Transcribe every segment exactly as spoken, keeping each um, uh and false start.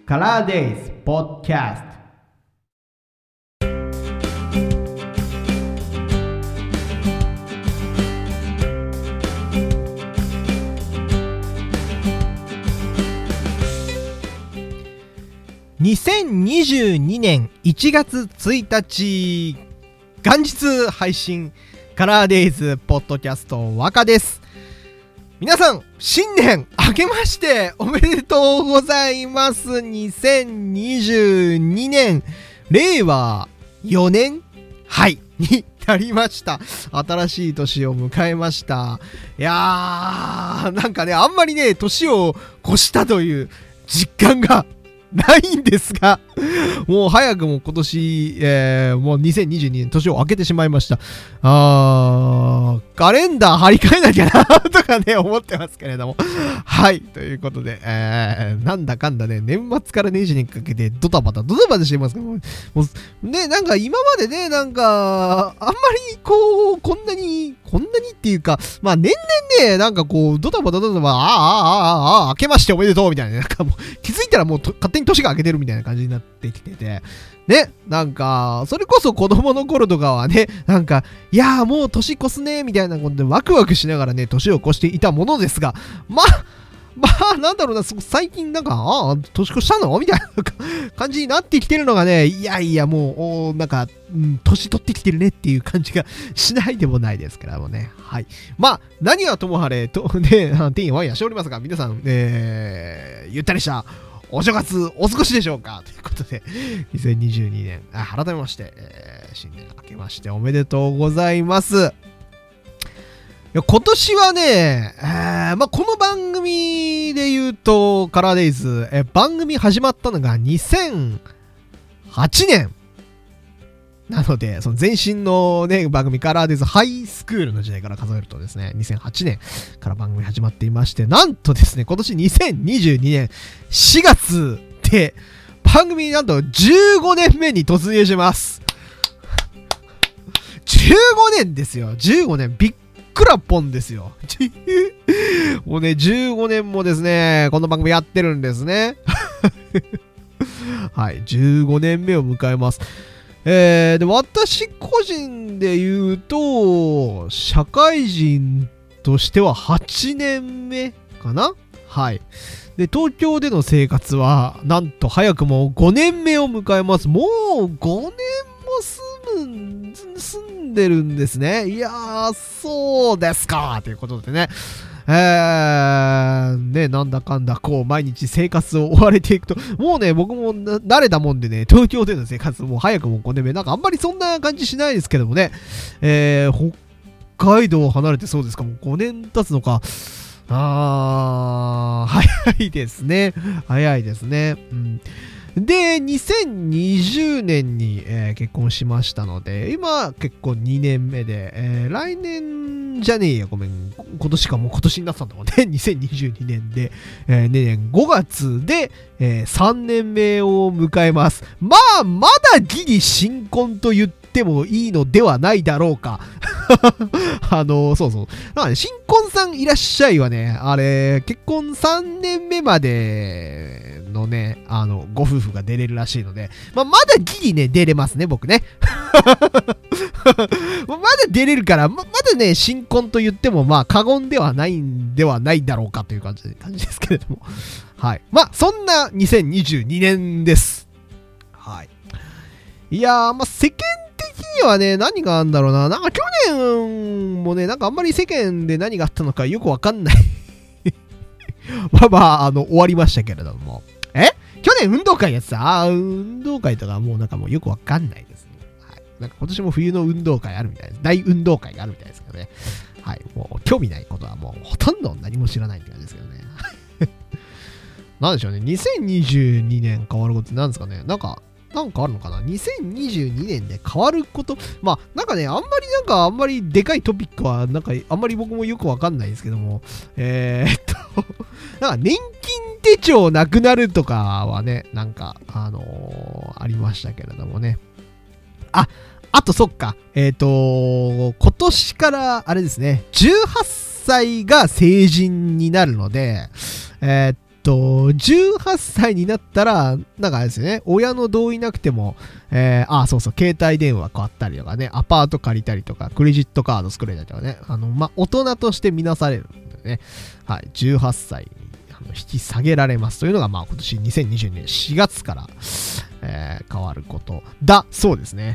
カラーデイズポッドキャスト。にせんにじゅうにねんいちがつついたち元日配信カラーデイズポッドキャスト若です。皆さん新年明けましておめでとうございます。にせんにじゅうにねんれいわよねんはいになりました。新しい年を迎えました。いやーなんかねあんまりね年を越したという実感がないんですが、もう早くも今年、えー、もうにせんにじゅうにねん年を明けてしまいました。あー、カレンダー張り替えなきゃなとかね思ってますけれども、はいということで、えー、なんだかんだね年末から年始にかけてドタバタドタバタしていますけども、もうねなんか今までねなんかあんまりこうこんなにこんなにっていうか、まあ年々ねなんかこうドタバタドタバタあーあーあーあー明けましておめでとうみたいな、なんかもう気づいたらもうと勝手に年が明けてるみたいな感じになってきててね、なんかそれこそ子供の頃とかはねなんかいやーもう年越すねみたいなことでワクワクしながらね年を越していたものですが、まあまあなんだろうな、最近なんかああ年越したのみたいな感じになってきてるのがね、いやいやもうなんか、うん、年取ってきてるねっていう感じがしないでもないですからもね。はい、まあ何はともあれとねてんやわんやしておりますが、皆さん、えー、ゆったりしたお正月お過ごしでしょうかということで、にせんにじゅうにねんあ改めまして、えー、新年明けましておめでとうございます。いや今年はね、えーまあ、この番組で言うとカラーデイズ、えー、番組始まったのがにせんはちねんなので、その前身のね番組カラーデイズハイスクールの時代から数えるとですね、にせんはちねんから番組始まっていまして、なんとですね今年にせんにじゅうにねんしがつで番組なんとじゅうごねんめに突入します。じゅうごねんですよ。じゅうごねんびっくらぽんですよ。もうねじゅうごねんもですねこの番組やってるんですね。はいじゅうごねんめを迎えます。えー、で私個人で言うと社会人としてははちねんめかな。はいで東京での生活はなんと早くもごねんめを迎えます。もうごねんも住む住んでるんですね。いやーそうですかということでね、えー、ねなんだかんだこう毎日生活を追われていくと、もうね僕も慣れたもんでね東京での生活も早くもごねんめ、なんかあんまりそんな感じしないですけどもね、えー、北海道を離れてそうですかもうごねん経つのか。あー早いですね早いですね、うん、でにせんにじゅうねんに、えー、結婚しましたので今結婚にねんめで、えー、来年じゃねえやごめん今年かもう今年になったんだもんね。にせんにじゅうにねんで、えー、年ごがつで、えー、さんねんめを迎えます。まあまだギリ新婚と言ってもいいのではないだろうか。あのそうそうだから、ね、新婚さんいらっしゃいはねあれ結婚さんねんめまでのねあのご夫婦が出れるらしいので、まあ、まだギリね出れますね僕ね。まだ出れるからま, まだね新婚と言ってもまあ過言ではないんではないだろうかという感じ感じですけれども、はいまあそんなにせんにじゅうにねんです。はいいやーまあ世間的にはね何があるんだろうな、なんか去年もねなんかあんまり世間で何があったのかよくわかんないまあまああの終わりましたけれども、え去年運動会やってたあ運動会とかもうなんかもうよくわかんないですね。はい、なんか今年も冬の運動会あるみたいです。大運動会があるみたいですけどね。はいもう興味ないことはもうほとんど何も知らないって感じですけどね。なんでしょうねにせんにじゅうにねん変わることってなんですかね。なんかなんかあるのかな。にせんにじゅうにねんで変わること、まあなんかねあんまりなんかあんまりでかいトピックはなんかあんまり僕もよくわかんないですけども、えー、っとなんか年金手帳なくなるとかはねなんかあのー、ありましたけれどもね。ああとそっかえー、っと今年からあれですねじゅうはっさいが成人になるので、えー、っと、じゅうはっさいになったら、なんかあれですよね、親の同意なくても、えー、あ、そうそう、携帯電話買ったりとかね、アパート借りたりとか、クレジットカード作れたりとかね、あの、ま、大人として見なされるんでね、はい、じゅうはっさいに引き下げられますというのが、まあ、今年にせんにじゅうねんしがつから、えー、変わることだそうですね。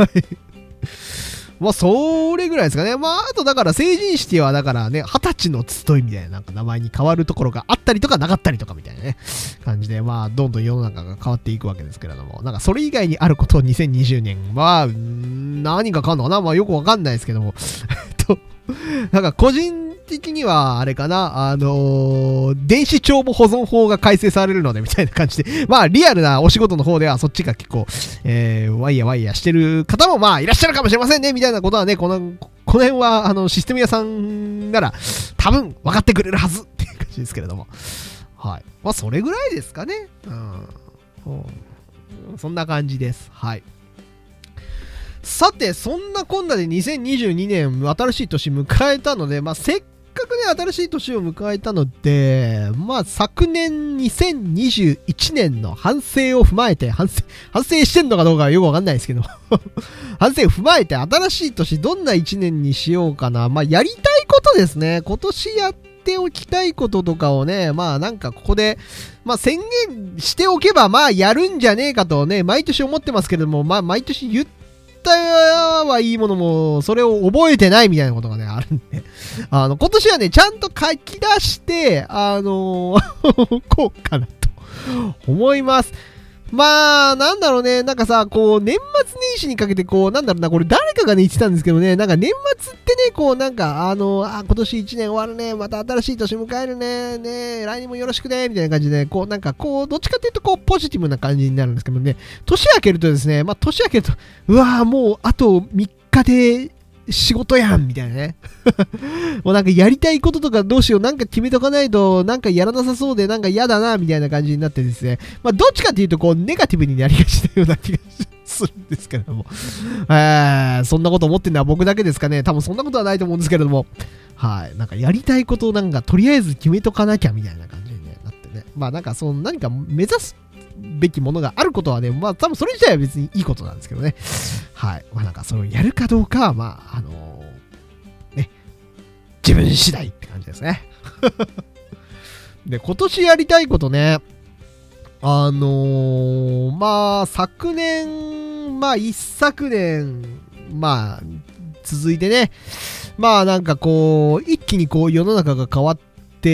まあ、それぐらいですかね。まあ、あとだから成人式はだからね、二十歳の集いみたいななんか名前に変わるところがあったりとかなかったりとかみたいなね、感じで、まあ、どんどん世の中が変わっていくわけですけれども、なんかそれ以外にあることをにせんにじゅうねんは、何が変わるのかなまあ、よくわかんないですけども、えっと、なんか個人的にはあれかな、あのー、電子帳簿保存法が改正されるのでみたいな感じで、まあリアルなお仕事の方ではそっちが結構、えー、ワイヤワイヤしてる方もまあいらっしゃるかもしれませんねみたいなことはね、この、この辺はあのシステム屋さんなら多分分かってくれるはずっていう感じですけれども、はい。まあそれぐらいですかね。うん。うん、そんな感じです。はい。さて、そんなこんなでにせんにじゅうにねん新しい年迎えたので、まあせっせっかくね、新しい年を迎えたので、まあ、昨年にせんにじゅういちねんの反省を踏まえて、反省、反省してんのかどうかはよくわかんないですけど、反省を踏まえて、新しい年どんないちねんにしようかな。まあ、やりたいことですね。今年やっておきたいこととかをね、まあ、なんかここで、まあ、宣言しておけば、まあ、やるんじゃねえかとね、毎年思ってますけれども、まあ、毎年言って、はいいものもそれを覚えてないみたいなことがねあるんで、あの今年はねちゃんと書き出してあのー、こうかなと思います。まあなんだろうね、なんかさこう年末年始にかけてこうなんだろうな、これ誰かがね言ってたんですけどね、なんか年末ってねこうなんかあのあ今年いちねん終わるね、また新しい年迎えるね、ね来年もよろしくねみたいな感じでこうなんかこうどっちかっていうとこうポジティブな感じになるんですけどね、年明けるとですね、まあ年明けるとうわーもうあとみっかで仕事やんみたいなねもうなんかやりたいこととかどうしよう、なんか決めとかないとなんかやらなさそうでなんか嫌だなみたいな感じになってですね、まあどっちかっていうとこうネガティブになりがちなような気がするんですけれども、えー、そんなこと思ってるのは僕だけですかね。多分そんなことはないと思うんですけれども、はい、なんかやりたいことをなんかとりあえず決めとかなきゃみたいな感じに、ね、なってね、まあなんかその何か目指すべきものがあることはね、まあ多分それ自体は別にいいことなんですけどね。はい。まあなんかそれをやるかどうかは、まあ、あのー、ね、自分次第って感じですね。で、今年やりたいことね、あのー、まあ昨年、まあ一昨年、まあ続いてね、まあなんかこう、一気にこう世の中が変わって、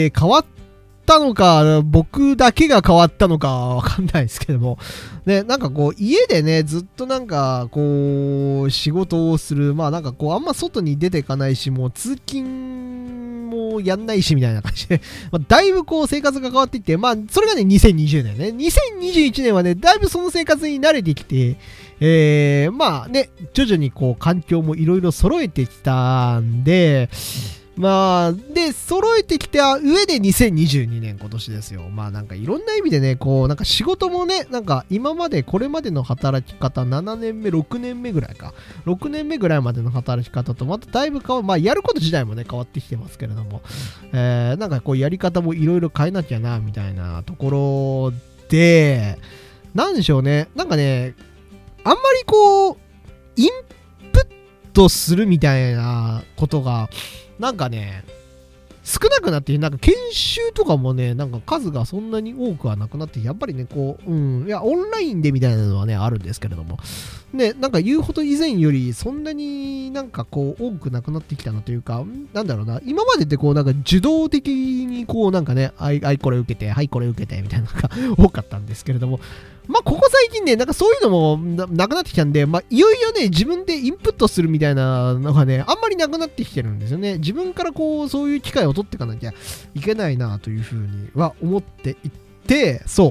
変わって、たのか僕だけが変わったのかわかんないですけどもね、なんかこう家でねずっとなんかこう仕事をする、まあなんかこうあんま外に出ていかないし、もう通勤もやんないしみたいな感じで、まあ、だいぶこう生活が変わっていって、まあそれがねにせんにじゅうねんね、にせんにじゅういちねんはねだいぶその生活に慣れてきて、えー、まあね徐々にこう環境もいろいろ揃えてきたんで、まあ、で、揃えてきた上でにせんにじゅうにねん今年ですよ。まあなんかいろんな意味でね、こうなんか仕事もね、なんか今までこれまでの働き方ななねんめ、ろくねんめぐらいか。ろくねんめぐらいまでの働き方とまただいぶ変わ、まあやること自体もね変わってきてますけれども、えー、なんかこうやり方もいろいろ変えなきゃな、みたいなところで、なんでしょうね。なんかね、あんまりこう、インプットするみたいなことが、なんかね、少なくなって、なんか研修とかもね、なんか数がそんなに多くはなくなって、やっぱりね、こう、うん、いや、オンラインでみたいなのはね、あるんですけれども、ね、なんか言うほど以前より、そんなになんかこう、多くなくなってきたなというか、なんだろうな、今までってこう、なんか受動的にこう、なんかね、あい、あいこれ受けて、はい、これ受けて、みたいなのが多かったんですけれども、まあ、ここ最近ね、なんかそういうのも な, なくなってきたんで、まあ、いよいよね、自分でインプットするみたいなのがね、あんまりなくなってきてるんですよね。自分からこう、そういう機会を取っていかなきゃいけないなというふうには思っていて、そう。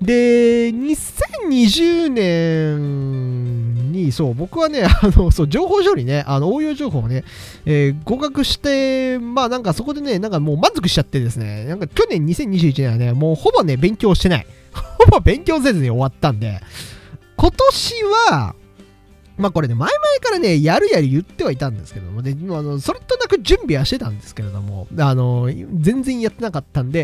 で、にせんにじゅうねんに、そう、僕はね、あの、そう、情報処理ね、あの、応用情報をね、えー、合格して、まあなんかそこでね、なんかもう満足しちゃってですね、なんか去年にせんにじゅういちねんはね、もうほぼね、勉強してない。ほぼ勉強せずに終わったんで、今年は、まあこれね、前々からね、やるやる言ってはいたんですけども、で、あのそれとなく準備はしてたんですけれども、あの、全然やってなかったんで、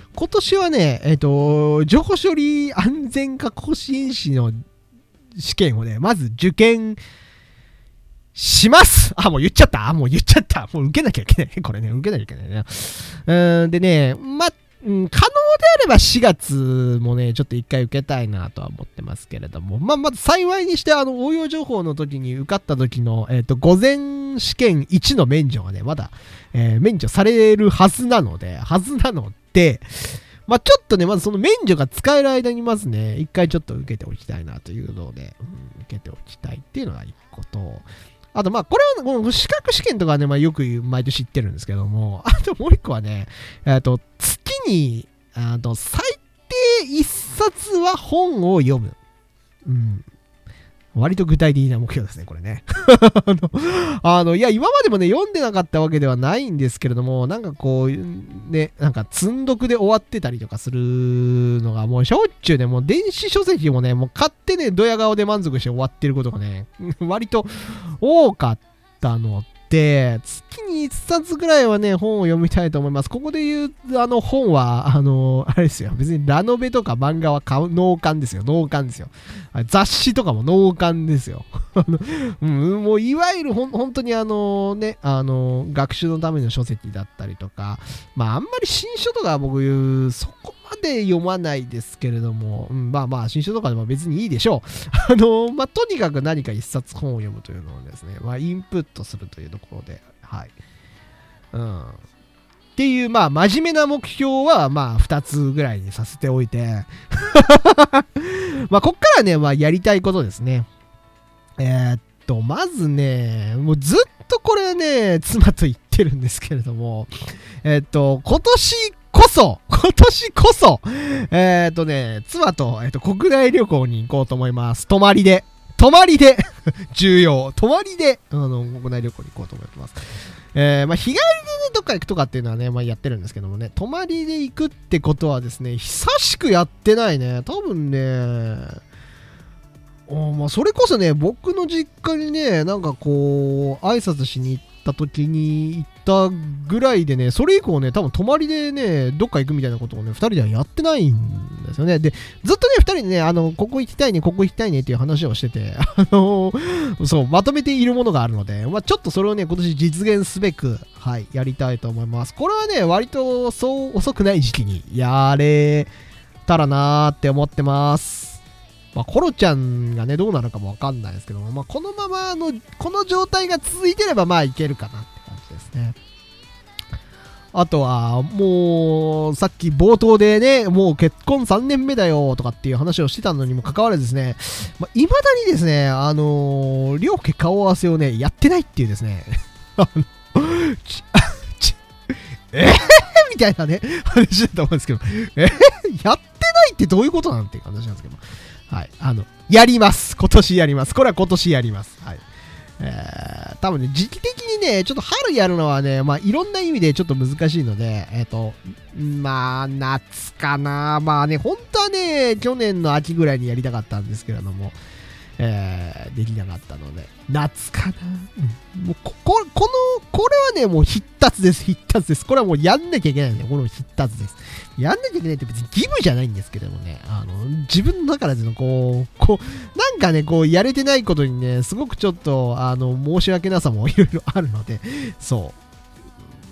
今年はね、えっと、情報処理安全確保支援士の試験をね、まず受験します。あ、もう言っちゃった。あ、もう言っちゃった。もう受けなきゃいけない。これね、受けなきゃいけないね。うん、でね、ま、うん、可能であればしがつもね、ちょっと一回受けたいなとは思ってますけれども、まあ、まず幸いにして、あの、応用情報の時に受かった時の、えっと、午前試験いちの免除がね、まだ、えー、免除されるはずなので、はずなので、まあ、ちょっとね、まずその免除が使える間にまずね、一回ちょっと受けておきたいなというので、うん、受けておきたいっていうのが一個と、あと、まあ、これは、この資格試験とかね、まあ、よく毎年言ってるんですけども、あともう一個はね、えっと、月に、あと、最低一冊は本を読む。うん。割と具体的な目標ですね、これね。あの、あの、いや、今までもね、読んでなかったわけではないんですけれども、なんかこう、ね、なんか積んどくで終わってたりとかするのが、もうしょっちゅうね、もう電子書籍もね、もう買ってね、ドヤ顔で満足して終わってることがね、割と多かったので、月にいっさつぐらいはね、本を読みたいと思います。ここで言う、あの本は、あの、あれですよ。別にラノベとか漫画は納刊ですよ。納刊ですよ。雑誌とかも納刊ですよ。うん、もういわゆるほん本当にあのね、あの、学習のための書籍だったりとか、まああんまり新書とかは僕、そこまで読まないですけれども、うん、まあまあ新書とかでも別にいいでしょう。あの、まあとにかく何か一冊本を読むというのをですね、まあインプットするというところで、はい。うん。っていう、まあ真面目な目標は、まあふたつぐらいにさせておいて、まあこっからね、まあやりたいことですね。えー、っと、まずね、もうずっとこれね、妻と言ってるんですけれども、えー、っと、今年こそ、今年こそ、えー、っとね、妻と、えー、っと国内旅行に行こうと思います。泊まりで。泊まりで重要。泊まりで、あの、国内旅行に行こうと思ってます。えー、まあ、日帰りでね、どっか行くとかっていうのはね、まあ、やってるんですけどもね、泊まりで行くってことはですね、久しくやってないね。多分ね、おまあ、それこそね、僕の実家にね、なんかこう、挨拶しに行った時に行ったぐらいでね、それ以降ね、多分泊まりでね、どっか行くみたいなことをね、二人ではやってないんですよね。で、ずっとね、二人でね、あの、ここ行きたいね、ここ行きたいねっていう話をしてて、あのー、そう、まとめているものがあるので、まあ、ちょっとそれをね、今年実現すべく、はい、やりたいと思います。これはね、割とそう遅くない時期にやれたらなーって思ってます。まあ、コロちゃんがね、どうなるかもわかんないですけども、まあ、このままの、この状態が続いてれば、まあ、いけるかなって感じですね。あとは、もう、さっき冒頭でね、もう結婚さんねんめだよとかっていう話をしてたのにもかかわらずですね、まあ、未だにですね、あのー、両家顔合わせをね、やってないっていうですね、あの、ち、ち、えー、みたいなね、話だと思うんですけど、えー、やってないってどういうことなんていう話なんですけど、はい。あの、やります。今年やります。これは今年やります。はい。えー、多分ね、時期的にね、ちょっと春やるのはね、まあ、いろんな意味でちょっと難しいので、えっと、まあ、夏かな。まあね、本当はね、去年の秋ぐらいにやりたかったんですけれども、えー、できなかったので、夏かな。うん、もうこ、こ、この、これはね、もう必達です。必達です。これはもうやんなきゃいけないんで、これも必達です。やんなきゃいけないって別に義務じゃないんですけどもね、あの、自分の中でのこう、こう、なんかね、こう、やれてないことにね、すごくちょっと、あの、申し訳なさもいろいろあるので、そう。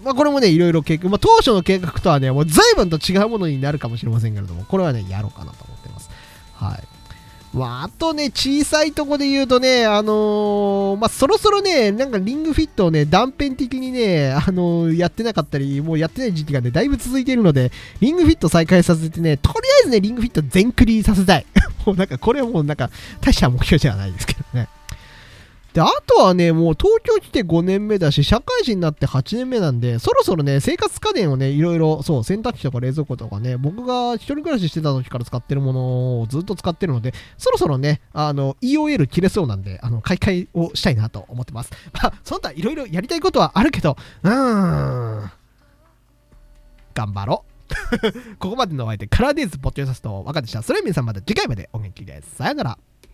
まあ、これもね、いろいろ計画、まあ、当初の計画とはね、もう随分と違うものになるかもしれませんけれども、これはね、やろうかなと思ってます。はい。まあ、あとね、小さいとこで言うとね、あのー、まあ、そろそろね、なんかリングフィットをね、断片的にね、あのー、やってなかったり、もうやってない時期がね、だいぶ続いているので、リングフィット再開させてね、とりあえずね、リングフィット全クリさせたい。もうなんか、これはもうなんか、大した目標じゃないですけどね。で、あとはね、もう東京来てごねんめだし、社会人になってはちねんめなんで、そろそろね、生活家電をね、いろいろ、そう、洗濯機とか冷蔵庫とかね、僕が一人暮らししてた時から使ってるものをずっと使ってるので、そろそろね、あの、イーオーエル 切れそうなんで、あの、買い替えをしたいなと思ってます。まあ、その他いろいろやりたいことはあるけど、うーん、頑張ろう。ここまでのお相手、カラーデイズポッドキャスト若でした。それでは皆さんまた次回までお元気です。さよなら。